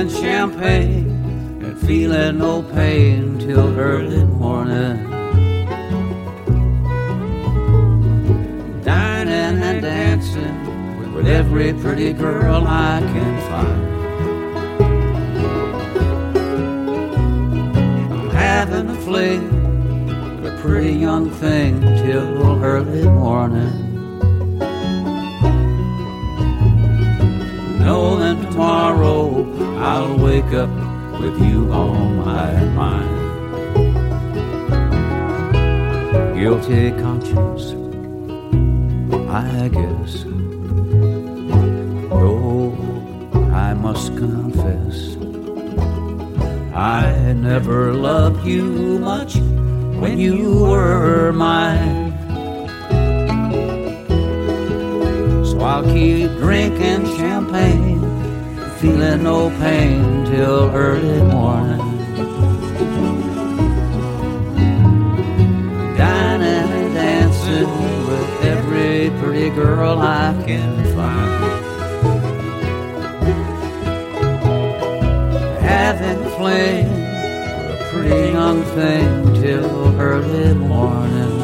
drinking champagne and feeling no pain till early morning. Dining and dancing with every pretty girl I can find. I'm having a fling with a pretty young thing till early morning. Knowing tomorrow I'll wake up with you on my mind. Guilty conscience, I guess. Though I must confess, I never loved you much when you were mine. So I'll keep drinking champagne, feeling no pain till early morning. Dining and dancing with every pretty girl I can find. Having a fling with a pretty young thing till early morning.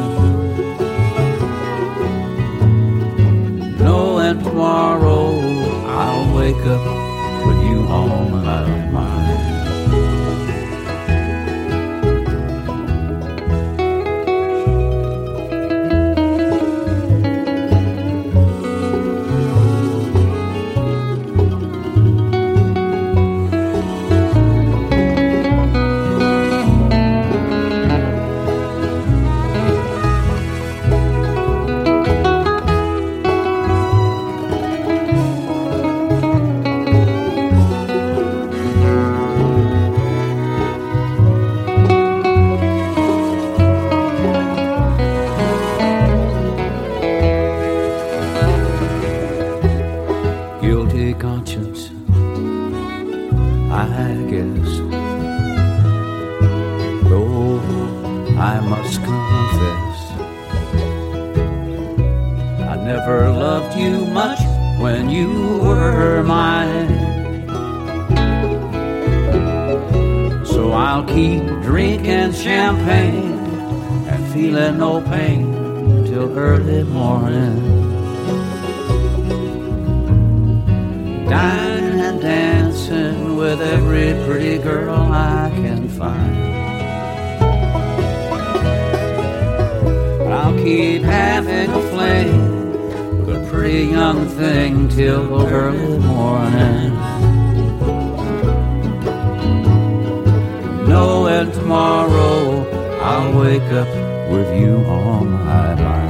Knowing tomorrow I'll wake up with you on my mind. Guilty conscience, I guess. Though I must confess, I never loved you much when you were mine. So I'll keep drinking champagne and feeling no pain till early morning. Dining and dancing with every pretty girl I can find. I'll keep having a fling with a pretty young thing till early morning. Knowing tomorrow I'll wake up with you on my mind.